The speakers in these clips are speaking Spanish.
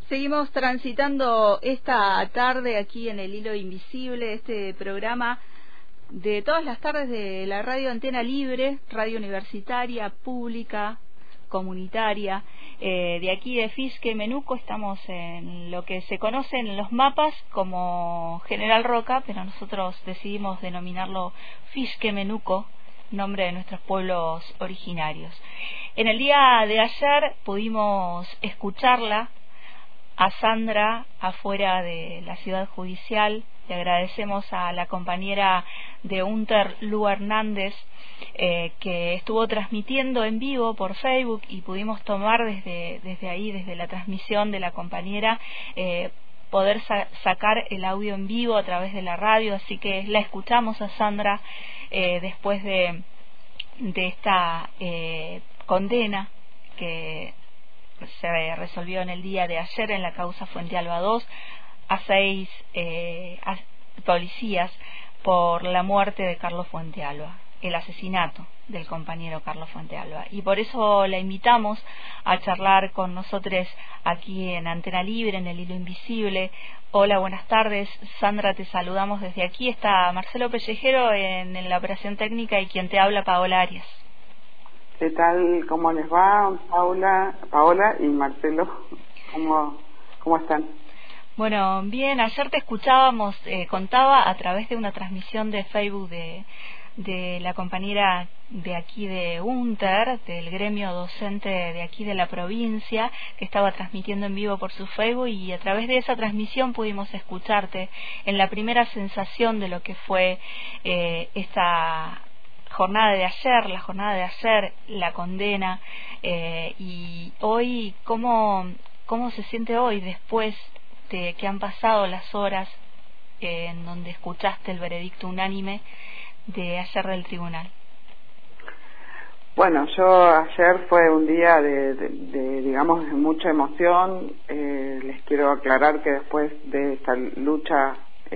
Seguimos transitando esta tarde aquí en el Hilo Invisible, este programa de todas las tardes de la radio Antena Libre, radio universitaria, pública, comunitaria, de aquí de Fisque Menuco. Estamos en lo que se conoce en los mapas como General Roca, pero nosotros decidimos denominarlo Fisque Menuco, nombre de nuestros pueblos originarios. En el día de ayer pudimos escucharla a Sandra afuera de la ciudad judicial. Le agradecemos a la compañera de UNTER, Lu Hernández, que estuvo transmitiendo en vivo por Facebook y pudimos tomar desde ahí, desde la transmisión de la compañera, poder sacar el audio en vivo a través de la radio. Así que la escuchamos a Sandra después de esta condena que se resolvió en el día de ayer en la causa Fuentealba 2 a 6 policías por la muerte de Carlos Fuentealba, el asesinato del compañero Carlos Fuentealba. Y por eso la invitamos a charlar con nosotros aquí en Antena Libre, en el Hilo Invisible. Hola, buenas tardes. Sandra, te saludamos desde aquí. Está Marcelo Pellejero en la operación técnica y quien te habla, Paola Arias. ¿Qué tal? ¿Cómo les va, Paola y Marcelo? ¿Cómo están? Bueno, bien. Ayer te escuchábamos, contaba a través de una transmisión de Facebook de la compañera de aquí de UNTER, del gremio docente de aquí de la provincia, que estaba transmitiendo en vivo por su Facebook, y a través de esa transmisión pudimos escucharte en la primera sensación de lo que fue esta jornada de ayer, la condena, y hoy, ¿cómo se siente hoy después de que han pasado las horas en donde escuchaste el veredicto unánime de ayer del tribunal? Bueno, ayer fue un día digamos, de mucha emoción. Les quiero aclarar que después de esta lucha,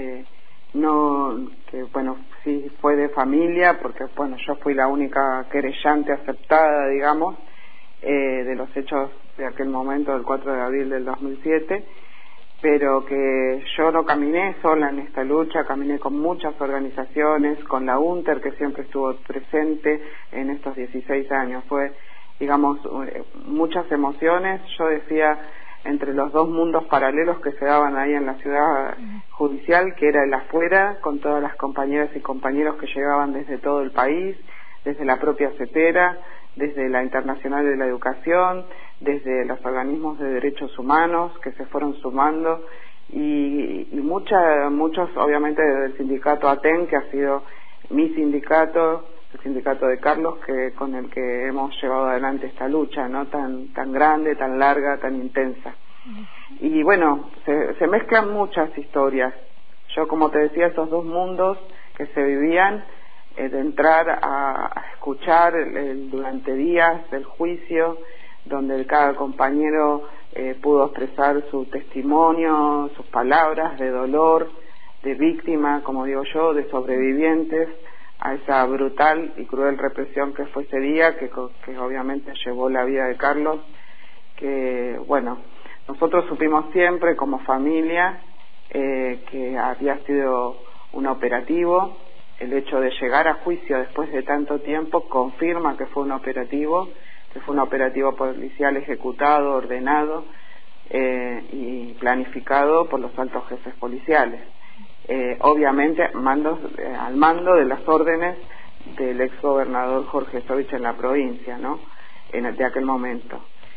sí fue de familia, porque yo fui la única querellante aceptada, digamos, de los hechos de aquel momento, del 4 de abril del 2007, pero que yo no caminé sola en esta lucha, caminé con muchas organizaciones, con la UNTER, que siempre estuvo presente en estos 16 años. Fue, digamos, muchas emociones. Yo decía, entre los dos mundos paralelos que se daban ahí en la ciudad judicial, que era el afuera, con todas las compañeras y compañeros que llegaban desde todo el país, desde la propia CETERA, desde la Internacional de la Educación, desde los organismos de derechos humanos que se fueron sumando, y muchos obviamente del sindicato ATEN, que ha sido mi sindicato, el sindicato de Carlos, con el que hemos llevado adelante esta lucha, ¿no? Tan grande, tan larga, tan intensa. Y bueno, se mezclan muchas historias. Yo, como te decía, esos dos mundos que se vivían, de entrar a escuchar durante días del juicio, donde cada compañero pudo expresar su testimonio, sus palabras de dolor, de víctima, como digo yo, de sobrevivientes a esa brutal y cruel represión que fue ese día, que obviamente llevó la vida de Carlos, que bueno, nosotros supimos siempre como familia que había sido un operativo. El hecho de llegar a juicio después de tanto tiempo confirma que fue un operativo policial ejecutado, ordenado y planificado por los altos jefes policiales. Obviamente al mando de las órdenes del exgobernador Jorge Sovich en la provincia, ¿no? De aquel momento.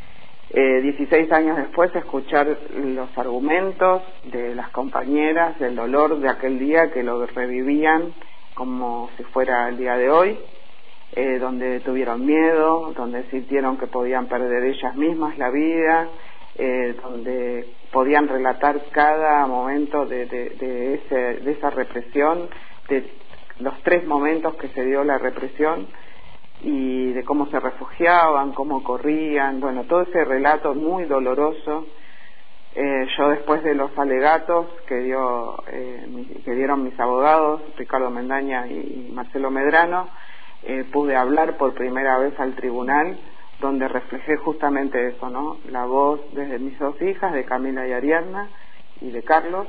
16 años después, escuchar los argumentos de las compañeras, del dolor de aquel día, que lo revivían como si fuera el día de hoy, donde tuvieron miedo, donde sintieron que podían perder ellas mismas la vida, donde podían relatar cada momento de esa represión, de los 3 momentos que se dio la represión, y de cómo se refugiaban, cómo corrían, bueno, todo ese relato muy doloroso. Yo, después de los alegatos que dieron mis abogados, Ricardo Mendaña y Marcelo Medrano, pude hablar por primera vez al tribunal donde reflejé justamente eso, ¿no? La voz de mis dos hijas, de Camila y Ariadna, y de Carlos,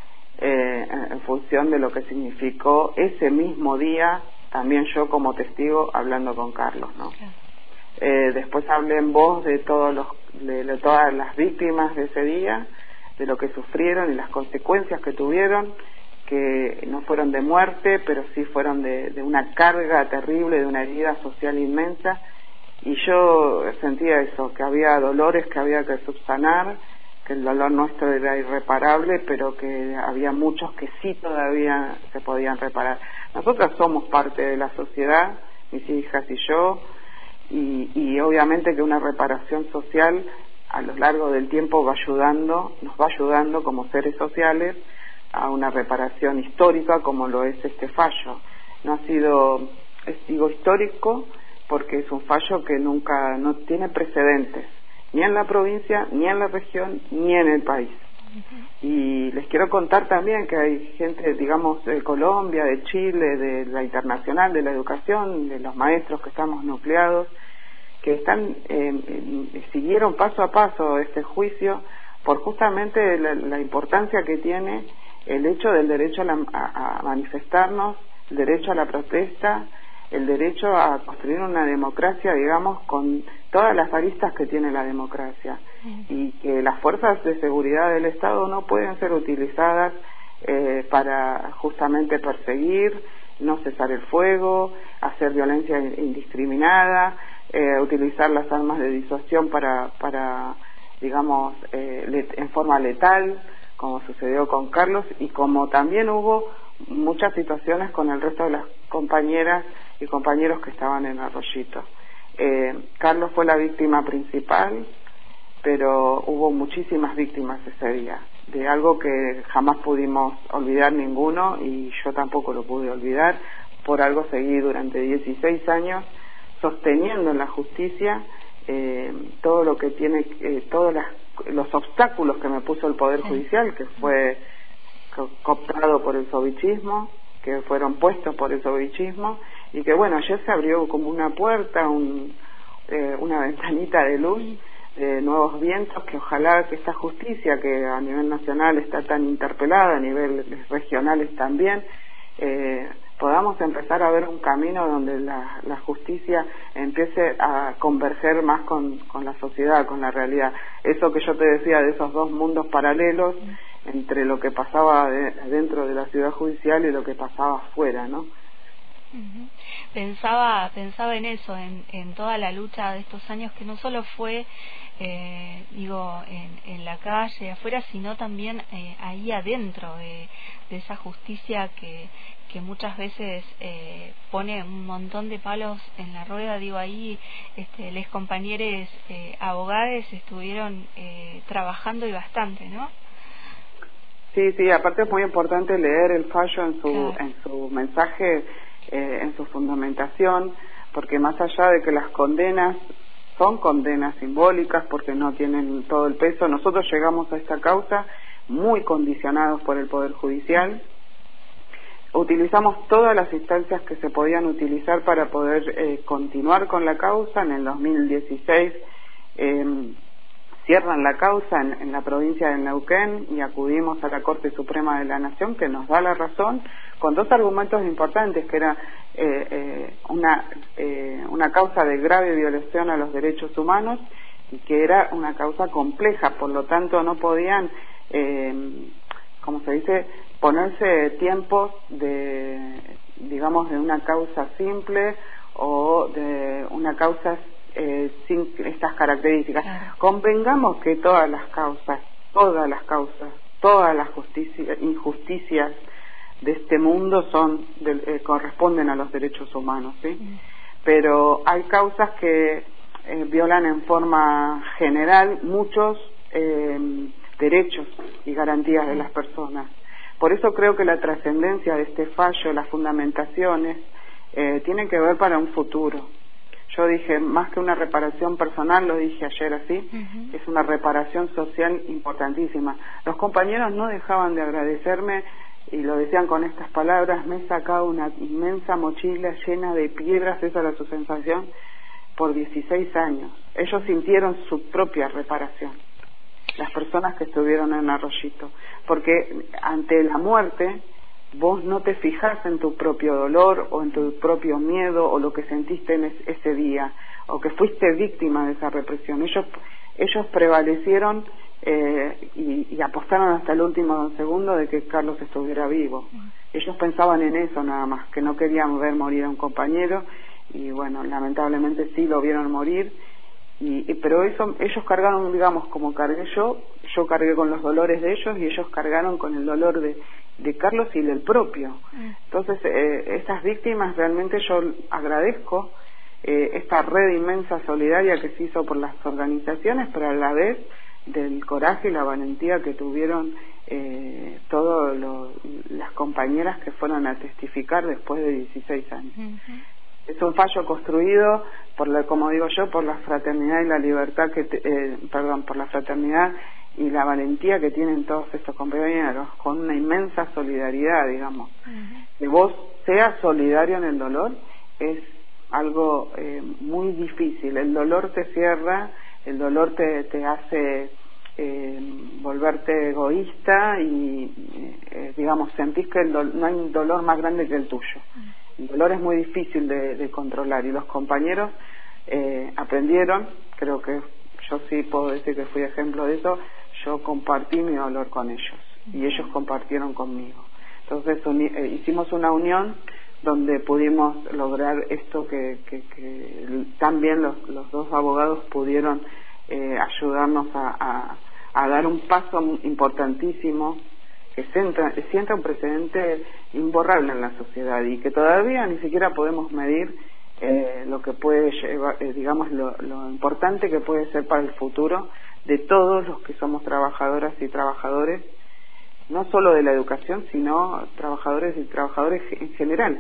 en función de lo que significó ese mismo día, también yo como testigo hablando con Carlos, ¿no? Después hablé en voz de todas las víctimas de ese día, de lo que sufrieron y las consecuencias que tuvieron, que no fueron de muerte, pero sí fueron de una carga terrible, de una herida social inmensa, y yo sentía eso, que había dolores que había que subsanar, que el dolor nuestro era irreparable, pero que había muchos que sí todavía se podían reparar. Nosotras somos parte de la sociedad, mis hijas y yo, y obviamente que una reparación social a lo largo del tiempo nos va ayudando como seres sociales a una reparación histórica como lo es este fallo. No ha sido, digo histórico, porque es un fallo que no tiene precedentes, ni en la provincia, ni en la región, ni en el país. Y les quiero contar también que hay gente, digamos, de Colombia, de Chile, de la Internacional de la Educación, de los maestros que estamos nucleados, que siguieron paso a paso este juicio por justamente la importancia que tiene el hecho del derecho a manifestarnos, el derecho a la protesta, el derecho a construir una democracia, digamos, con todas las aristas que tiene la democracia, y que las fuerzas de seguridad del Estado no pueden ser utilizadas para justamente perseguir, no cesar el fuego, hacer violencia indiscriminada, utilizar las armas de disuasión para digamos, en forma letal, como sucedió con Carlos, y como también hubo muchas situaciones con el resto de las compañeras y compañeros que estaban en Arroyito. Carlos fue la víctima principal, pero hubo muchísimas víctimas ese día, de algo que jamás pudimos olvidar ninguno, y yo tampoco lo pude olvidar. Por algo seguí durante 16 años sosteniendo en la justicia todo lo que tiene, todos los obstáculos que me puso el Poder Judicial, que fue cooptado por el sovichismo, que fueron puestos por el sovichismo, y que bueno, ayer se abrió como una puerta, una ventanita de luz, de nuevos vientos, que ojalá que esta justicia, que a nivel nacional está tan interpelada, a niveles regionales también, podamos empezar a ver un camino donde la justicia empiece a converger más con la sociedad, con la realidad. Eso que yo te decía de esos dos mundos paralelos entre lo que pasaba dentro de la ciudad judicial y lo que pasaba afuera, ¿no? Pensaba en eso, en toda la lucha de estos años, que no solo fue en la calle afuera, sino también ahí adentro de esa justicia que muchas veces pone un montón de palos en la rueda. Ahí les compañeros abogados estuvieron trabajando y bastante, ¿no? Sí, aparte es muy importante leer el fallo en su mensaje, en su fundamentación, porque más allá de que las condenas son condenas simbólicas porque no tienen todo el peso, nosotros llegamos a esta causa muy condicionados por el Poder Judicial. Utilizamos todas las instancias que se podían utilizar para poder continuar con la causa. En el 2016 cierran la causa en la provincia de Neuquén y acudimos a la Corte Suprema de la Nación, que nos da la razón con dos argumentos importantes, que era una causa de grave violación a los derechos humanos y que era una causa compleja, por lo tanto no podían, como se dice, ponerse tiempos de una causa simple o de una causa sin estas características. Convengamos que todas las causas, todas las injusticias de este mundo corresponden a los derechos humanos, ¿sí? Pero hay causas que violan en forma general muchos derechos y garantías de las personas. Por eso creo que la trascendencia de este fallo, las fundamentaciones, tienen que ver para un futuro. Yo dije, más que una reparación personal, lo dije ayer así, es una reparación social importantísima. Los compañeros no dejaban de agradecerme y lo decían con estas palabras: me he sacado una inmensa mochila llena de piedras, esa era su sensación, por 16 años. Ellos sintieron su propia reparación, las personas que estuvieron en Arroyito, porque ante la muerte vos no te fijás en tu propio dolor o en tu propio miedo o lo que sentiste en ese día, o que fuiste víctima de esa represión. Ellos prevalecieron y apostaron hasta el último segundo de que Carlos estuviera vivo. Ellos pensaban en eso nada más, que no querían ver morir a un compañero, y bueno, lamentablemente sí lo vieron morir, pero eso ellos cargaron, digamos, como cargué yo cargué con los dolores de ellos y ellos cargaron con el dolor de Carlos y del propio. Entonces, estas víctimas realmente yo agradezco esta red inmensa solidaria que se hizo por las organizaciones, pero a la vez del coraje y la valentía que tuvieron todas las compañeras que fueron a testificar después de 16 años. Es un fallo construido como digo yo, por la fraternidad y la libertad por la fraternidad y la valentía que tienen todos estos compañeros, con una inmensa solidaridad, digamos. Que vos seas solidario en el dolor es algo muy difícil. El dolor te cierra, el dolor te hace volverte egoísta y digamos, sentís que no hay un dolor más grande que el tuyo. El dolor es muy difícil de controlar, y los compañeros aprendieron. Creo que yo sí puedo decir que fui ejemplo de eso. Yo compartí mi dolor con ellos y ellos compartieron conmigo. Entonces hicimos una unión donde pudimos lograr esto que también los dos abogados pudieron ayudarnos a dar un paso importantísimo que sienta un precedente imborrable en la sociedad, y que todavía ni siquiera podemos medir lo que puede llevar, digamos, lo importante que puede ser para el futuro de todos los que somos trabajadoras y trabajadores, no solo de la educación, sino trabajadores y trabajadores en general.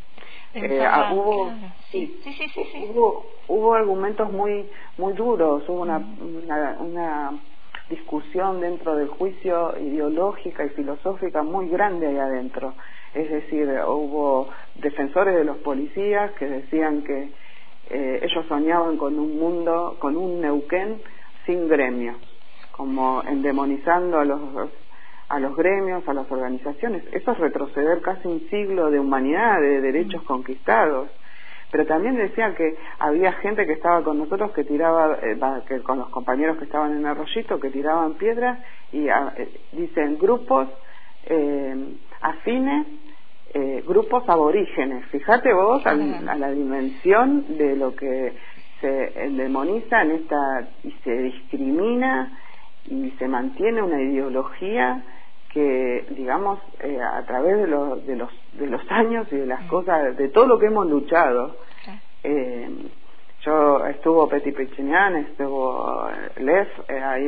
Hubo argumentos muy duros, hubo una discusión dentro del juicio ideológica y filosófica muy grande ahí adentro. Es decir, hubo defensores de los policías que decían que ellos soñaban con un mundo, con un Neuquén sin gremios, como endemonizando a los gremios, a las organizaciones. Eso es retroceder casi un siglo de humanidad, de derechos conquistados. Pero también decían que había gente que estaba con nosotros que tiraba, que con los compañeros que estaban en Arroyito, que tiraban piedras, y dicen grupos afines, grupos aborígenes. Fíjate vos a la dimensión de lo que se demoniza y se discrimina y se mantiene una ideología que, digamos, a través de los años y de las cosas, de todo lo que hemos luchado. Estuvo Peti Pichinian, estuvo Lev, ahí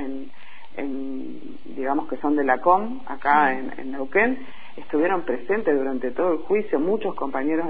digamos que son de la COM, acá en Neuquén, estuvieron presentes durante todo el juicio, muchos compañeros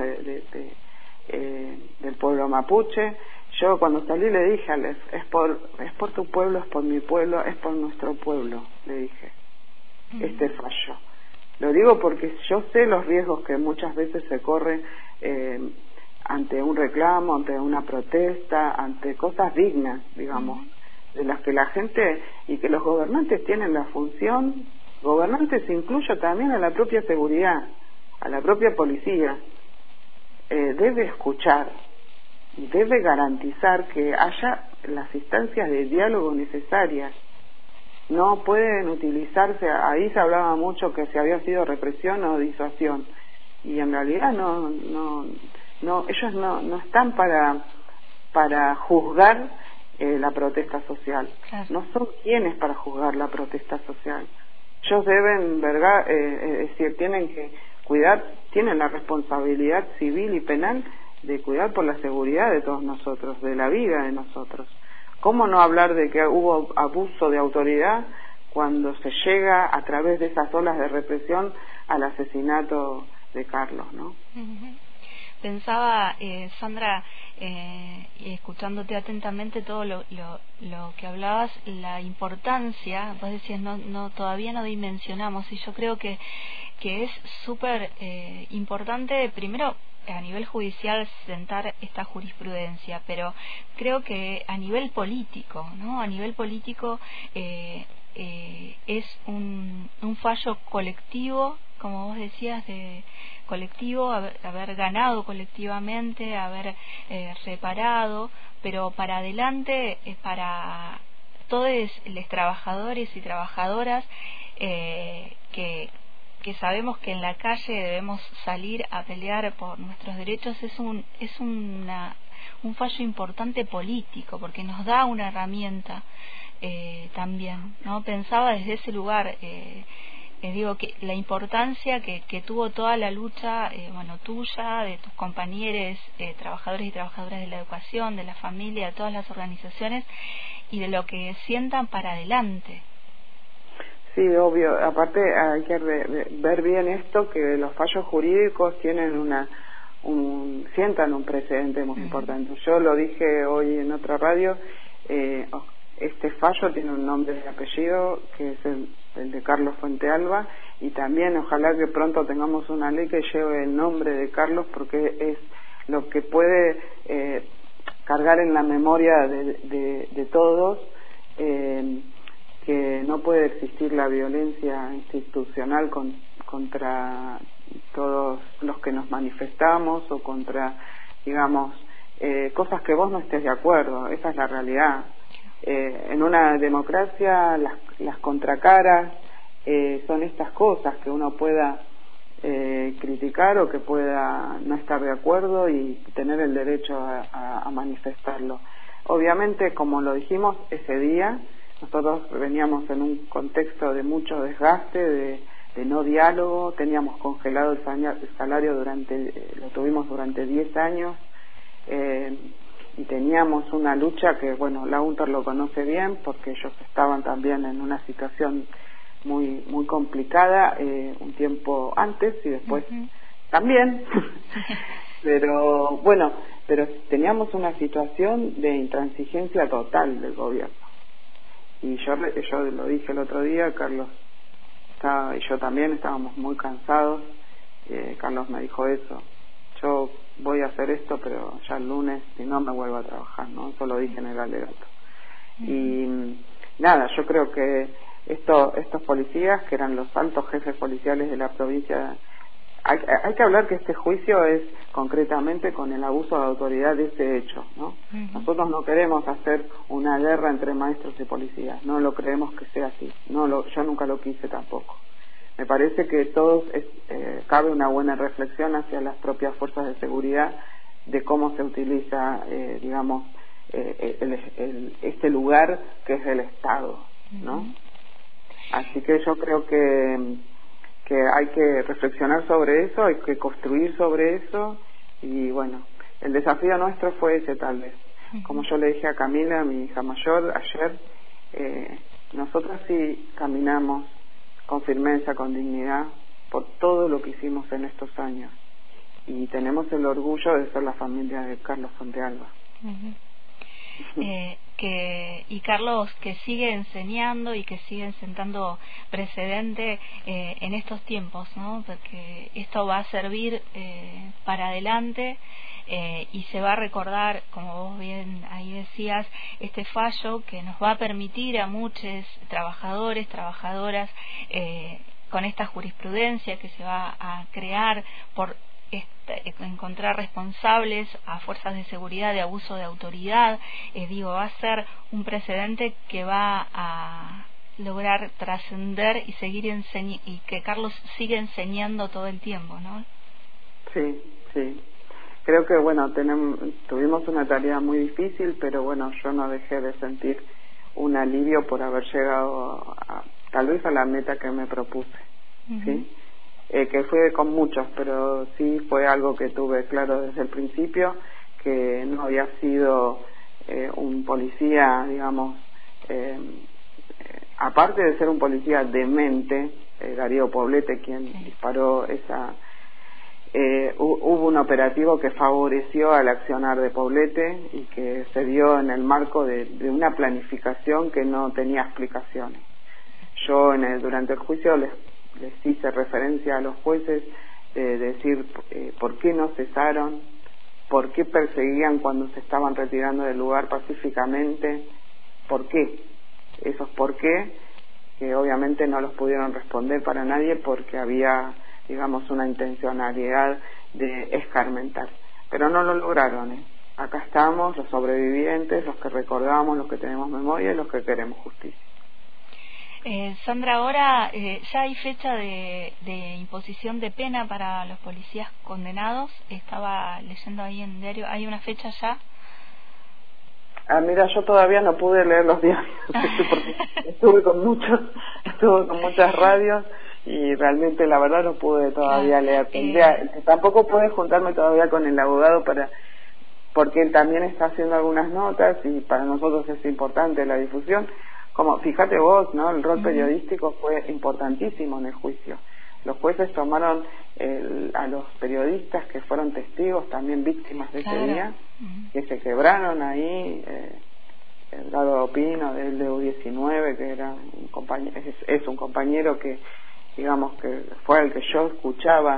del pueblo mapuche. Yo cuando salí le dije a Lev, es por tu pueblo, es por mi pueblo, es por nuestro pueblo, le dije. Este fallo. Lo digo porque yo sé los riesgos que muchas veces se corren ante un reclamo, ante una protesta, ante cosas dignas, digamos, de las que la gente y que los gobernantes tienen la función. Gobernantes incluyo también a la propia seguridad, a la propia policía, debe escuchar y debe garantizar que haya las instancias de diálogo necesarias. No pueden utilizarse, ahí se hablaba mucho que si había sido represión o disuasión, y en realidad no ellos no están para juzgar la protesta social. Claro. No son quienes para juzgar la protesta social. Ellos deben, ¿verdad? Es decir, tienen que cuidar, tienen la responsabilidad civil y penal de cuidar por la seguridad de todos nosotros, de la vida de nosotros. ¿Cómo no hablar de que hubo abuso de autoridad cuando se llega a través de esas olas de represión al asesinato de Carlos, ¿no? Pensaba, Sandra, escuchándote atentamente todo lo que hablabas, la importancia, vos decías, todavía no dimensionamos, y yo creo que es súper importante, primero, a nivel judicial sentar esta jurisprudencia, pero creo que a nivel político, ¿no? A nivel político es un fallo colectivo, como vos decías, de colectivo, haber ganado colectivamente, haber reparado, pero para adelante, para todos los trabajadores y trabajadoras que sabemos que en la calle debemos salir a pelear por nuestros derechos, es un fallo importante político, porque nos da una herramienta también, ¿no? Pensaba desde ese lugar, digo que la importancia que tuvo toda la lucha, tuya, de tus compañeros, trabajadores y trabajadoras de la educación, de la familia, de todas las organizaciones, y de lo que sientan para adelante. Sí, obvio. Aparte hay que ver bien esto, que los fallos jurídicos tienen sientan un precedente muy importante. Yo lo dije hoy en otra radio, este fallo tiene un nombre y apellido, que es el de Carlos Fuentealba, y también ojalá que pronto tengamos una ley que lleve el nombre de Carlos, porque es lo que puede cargar en la memoria de todos, que no puede existir la violencia institucional contra todos los que nos manifestamos, o contra, digamos, cosas que vos no estés de acuerdo. Esa es la realidad. En una democracia las contracaras son estas cosas, que uno pueda criticar o que pueda no estar de acuerdo y tener el derecho a manifestarlo. Obviamente, como lo dijimos ese día, nosotros veníamos en un contexto de mucho desgaste, de no diálogo, teníamos congelado el salario lo tuvimos durante 10 años, y teníamos una lucha que, la UNTER lo conoce bien, porque ellos estaban también en una situación muy muy complicada un tiempo antes y después también, pero teníamos una situación de intransigencia total del gobierno. Y yo lo dije el otro día, Carlos y yo también estábamos muy cansados. Carlos me dijo eso: yo voy a hacer esto, pero ya el lunes, si no, me vuelvo a trabajar, ¿no? Eso lo dije en el alegato. Y nada, yo creo que estos policías, que eran los altos jefes policiales de la provincia, hay que hablar que este juicio es concretamente con el abuso de autoridad de ese hecho, ¿no? Nosotros no queremos hacer una guerra entre maestros y policías, no lo creemos que sea así, yo nunca lo quise tampoco. Me parece que todos cabe una buena reflexión hacia las propias fuerzas de seguridad, de cómo se utiliza, este lugar que es del Estado, ¿no? Así que yo creo que hay que reflexionar sobre eso, hay que construir sobre eso, y el desafío nuestro fue ese, tal vez. Como yo le dije a Camila, mi hija mayor, ayer, nosotros sí caminamos con firmeza, con dignidad, por todo lo que hicimos en estos años, y tenemos el orgullo de ser la familia de Carlos Fuentealba. Y Carlos, que sigue enseñando y que sigue sentando precedente en estos tiempos, ¿no? Porque esto va a servir para adelante, y se va a recordar, como vos bien ahí decías, este fallo que nos va a permitir a muchos trabajadores, trabajadoras, con esta jurisprudencia que se va a crear por encontrar responsables a fuerzas de seguridad de abuso de autoridad, va a ser un precedente que va a lograr trascender y seguir y que Carlos sigue enseñando todo el tiempo, ¿no? Sí. Creo que tuvimos una tarea muy difícil, pero yo no dejé de sentir un alivio por haber llegado tal vez a la meta que me propuse, ¿sí? Que fue con muchos, pero sí fue algo que tuve claro desde el principio, que no había sido un policía, aparte de ser un policía demente, Darío Poblete, quien disparó hubo un operativo que favoreció al accionar de Poblete y que se dio en el marco de una planificación que no tenía explicaciones. Yo durante el juicio les hice referencia a los jueces de decir por qué no cesaron, por qué perseguían cuando se estaban retirando del lugar pacíficamente, por qué. Esos por qué, que obviamente no los pudieron responder para nadie porque había, digamos, una intencionalidad de escarmentar. Pero no lo lograron, Acá estamos, los sobrevivientes, los que recordamos, los que tenemos memoria y los que queremos justicia. Sandra, ahora ya hay fecha de imposición de pena para los policías condenados. Estaba leyendo ahí en el diario, ¿hay una fecha ya? Mira, yo todavía no pude leer los diarios porque estuve con muchas radios y realmente la verdad no pude todavía leer. Tampoco pude juntarme todavía con el abogado porque él también está haciendo algunas notas y para nosotros es importante la difusión. Como fíjate vos, ¿no? El rol periodístico fue importantísimo en el juicio. Los jueces tomaron a los periodistas que fueron testigos, también víctimas de ese día, que se quebraron ahí. El Dado Pino del U19, que era un compañero, es un compañero que, digamos, que fue el que yo escuchaba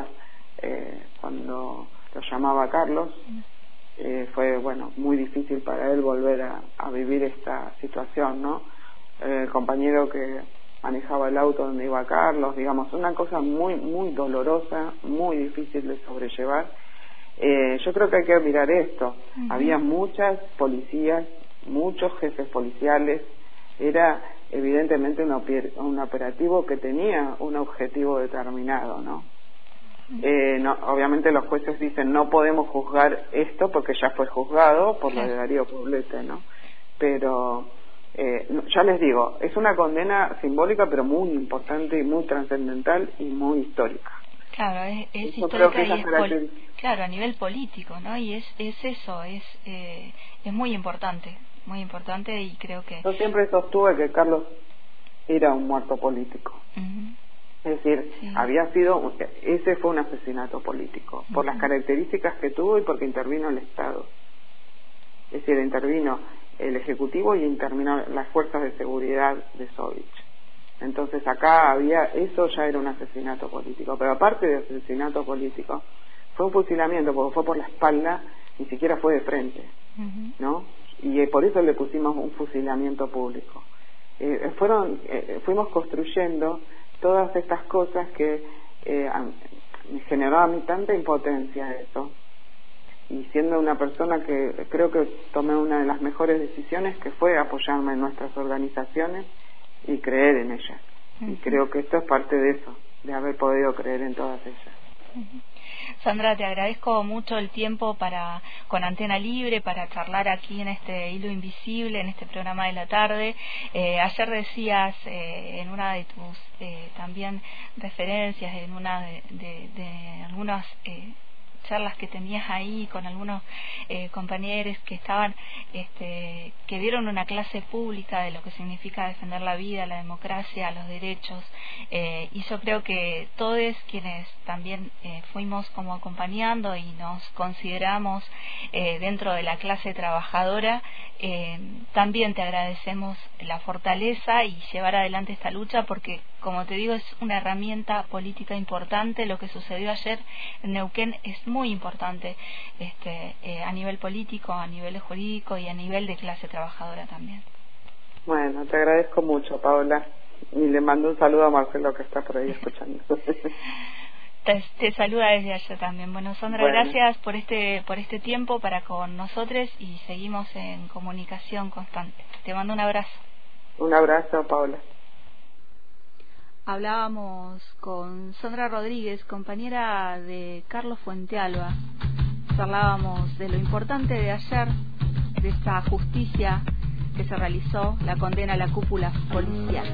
cuando lo llamaba Carlos. Fue, bueno, muy difícil para él volver a vivir esta situación, ¿no? El compañero que manejaba el auto donde iba Carlos, digamos, una cosa muy, muy dolorosa, muy difícil de sobrellevar. Yo creo que hay que mirar esto. Había muchas policías, muchos jefes policiales, era evidentemente un operativo que tenía un objetivo determinado, ¿no? Obviamente los jueces dicen no podemos juzgar esto porque ya fue juzgado por lo de Darío Poblete, ¿no? Pero ya les digo, es una condena simbólica pero muy importante y muy trascendental y muy histórica. Claro, es histórica y es claro, a nivel político, ¿no? Y es eso, es muy importante y creo que... Yo siempre sostuve que Carlos era un muerto político. Es decir, ese fue un asesinato político, por las características que tuvo y porque intervino el Estado. Es decir, intervino el Ejecutivo y intervino las fuerzas de seguridad de Sovich. Entonces acá eso ya era un asesinato político, pero aparte de asesinato político, fue un fusilamiento, porque fue por la espalda, ni siquiera fue de frente, ¿no? Y por eso le pusimos un fusilamiento público. Fuimos construyendo todas estas cosas que me generó a mí tanta impotencia eso. Y siendo una persona que creo que tomé una de las mejores decisiones, que fue apoyarme en nuestras organizaciones y creer en ellas. Y creo que esto es parte de eso, de haber podido creer en todas ellas. Sandra, te agradezco mucho el tiempo con Antena Libre para charlar aquí en este Hilo Invisible, en este programa de la tarde. Ayer decías en una de tus también referencias, en una de algunas charlas que tenías ahí con algunos compañeros que estaban que dieron una clase pública de lo que significa defender la vida, la democracia, los derechos, y yo creo que todos quienes también fuimos como acompañando y nos consideramos dentro de la clase trabajadora, también te agradecemos la fortaleza y llevar adelante esta lucha, porque como te digo, es una herramienta política importante. Lo que sucedió ayer en Neuquén es muy importante a nivel político, a nivel jurídico y a nivel de clase trabajadora también. Bueno, te agradezco mucho, Paola, y le mando un saludo a Marcelo, que está por ahí escuchando. Te saluda desde allá también. Bueno, Sandra, gracias por este tiempo para con nosotros y seguimos en comunicación constante. Te mando un abrazo. Un abrazo, Paola. Hablábamos con Sandra Rodríguez, compañera de Carlos Fuentealba. Hablábamos de lo importante de ayer, de esta justicia que se realizó, la condena a la cúpula policial.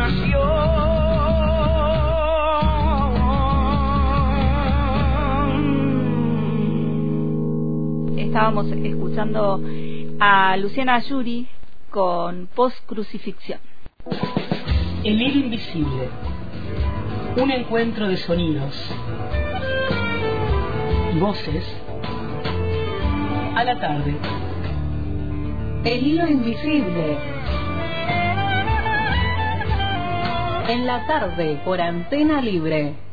Estábamos escuchando a Luciana Ayuri con Post-Crucifixión. El hilo invisible. Un encuentro de sonidos y voces a la tarde. El hilo invisible. En la tarde por Antena Libre.